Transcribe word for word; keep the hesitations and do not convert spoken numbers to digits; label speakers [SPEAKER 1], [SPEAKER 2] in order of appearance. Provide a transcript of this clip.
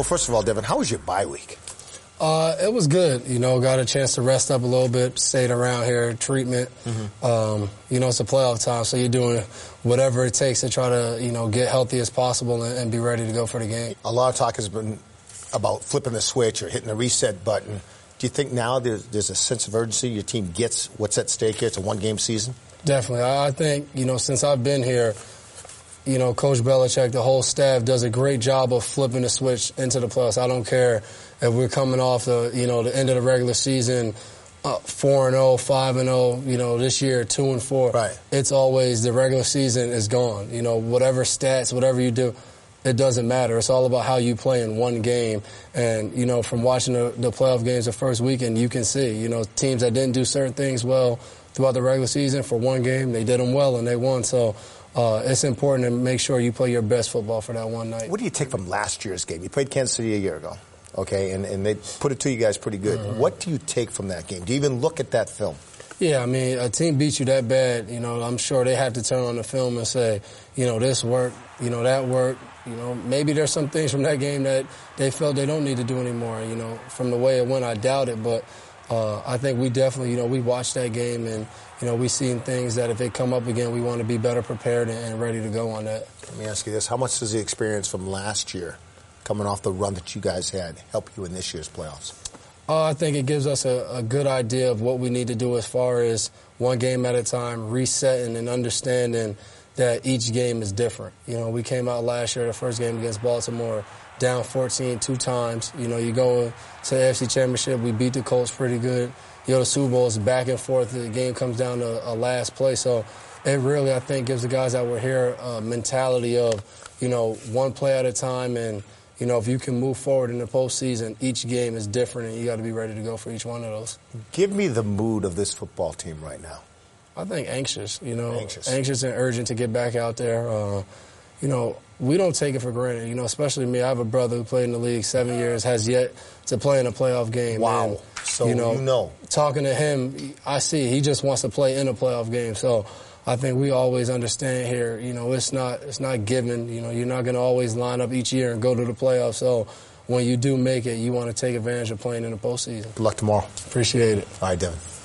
[SPEAKER 1] Well, first of all, Devin, how was your bye week?
[SPEAKER 2] Uh, it was good. You know, got a chance to rest up a little bit, stayed around here, treatment. Mm-hmm. Um, you know, it's a playoff time, so you're doing whatever it takes to try to, you know, get healthy as possible and, and be ready to go for the game.
[SPEAKER 1] A lot of talk has been about flipping the switch or hitting the reset button. Do you think now there's, there's a sense of urgency? Your team gets what's at stake here? It's a one-game season? Definitely.
[SPEAKER 2] I think, you know, since I've been here, you know, Coach Belichick, the whole staff does a great job of flipping the switch into the playoffs. I don't care if we're coming off the, you know, the end of the regular season, uh, four and oh, five and oh, you know, this year two and four.
[SPEAKER 1] Right.
[SPEAKER 2] It's always the regular season is gone. You know, whatever stats, whatever you do, it doesn't matter. It's all about how you play in one game. And, you know, from watching the, the playoff games the first weekend, you can see, you know, teams that didn't do certain things well throughout the regular season, for one game, they did them well and they won. So uh, it's important to make sure you play your best football for that one night.
[SPEAKER 1] What do you take from last year's game? You played Kansas City a year ago, okay, and, and they put it to you guys pretty good. Mm-hmm. What do you take from that game? Do you even look at that film?
[SPEAKER 2] Yeah, I mean, a team beats you that bad, you know, I'm sure they have to turn on the film and say, you know, this worked, you know, that worked. You know, maybe there's some things from that game that they felt they don't need to do anymore, you know. From the way it went, I doubt it, but uh, I think we definitely, you know, we watched that game and, you know, we've seen things that if they come up again, we want to be better prepared and ready to go on that.
[SPEAKER 1] Let me ask you this. How much does the experience from last year, coming off the run that you guys had, help you in this year's playoffs?
[SPEAKER 2] Uh, I think it gives us a, a good idea of what we need to do as far as one game at a time, resetting and understanding that each game is different. You know, we came out last year, the first game against Baltimore, down fourteen two times. You know, you go to the A F C Championship, we beat the Colts pretty good. You know, the Super Bowl is back and forth. The game comes down to a last play. So it really, I think, gives the guys that were here a mentality of, you know, one play at a time. And, you know, if you can move forward in the postseason, each game is different, and you got to be ready to go for each one of those.
[SPEAKER 1] Give me the mood of this football team right now.
[SPEAKER 2] I think anxious, you know,
[SPEAKER 1] anxious,
[SPEAKER 2] anxious and urgent to get back out there. Uh, you know, we don't take it for granted, you know, especially me. I have a brother who played in the league seven years, has yet to play in a playoff game.
[SPEAKER 1] Wow.
[SPEAKER 2] And,
[SPEAKER 1] so,
[SPEAKER 2] you know,
[SPEAKER 1] you know,
[SPEAKER 2] talking to him, I see he just wants to play in a playoff game. So I think we always understand here, you know, it's not, it's not given. You know, you're not going to always line up each year and go to the playoffs. So when you do make it, you want to take advantage of playing in the postseason.
[SPEAKER 1] Good luck tomorrow.
[SPEAKER 2] Appreciate it.
[SPEAKER 1] All right, Devin.